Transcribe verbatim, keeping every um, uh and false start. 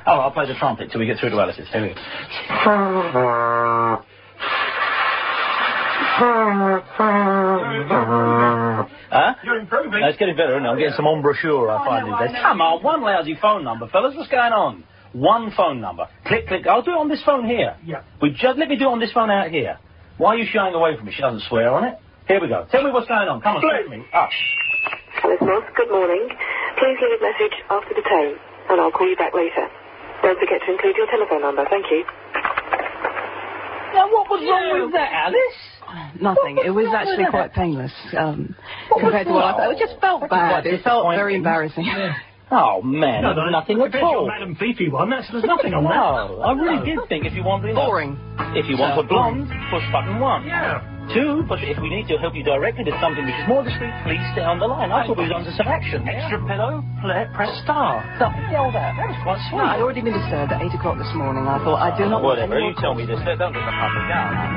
Oh, I'll play the trumpet till we get through to Alice's. Here we go. Huh? You're improving. No, it's getting better, isn't it? I'm getting some embouchure, I find these days. Come on, one lousy phone number, fellas. What's going on? One phone number. Click, click. I'll do it on this phone here. Yeah. We just, let me do it on this phone out here. Why are you shying away from me? She doesn't swear on it. Here we go. Tell me what's going on. Come on, speak to me. Up. Alice Moss, good morning. Please leave a message after the tone, and I'll call you back later. Don't forget to include your telephone number. Thank you. Now, what was wrong with that, Alice? Nothing. It was actually quite painless um, compared to what I thought. It just felt bad. It felt very embarrassing. Yeah. Oh, man, No, there's no, nothing at all. Madam Fifi one, that's, there's nothing on that. No, I really did think if you want... You know, boring. If you want a blonde, push button one. Yeah. Two, push, if we need to help you directly to something which is more discreet, please stay on the line. I thought we was under some action. Extra pillow, play, press star. Something the old that. That was quite sweet. No, I'd already been disturbed at eight o'clock this morning. I thought I do not want Whatever, you tell me this. Don't get the public down.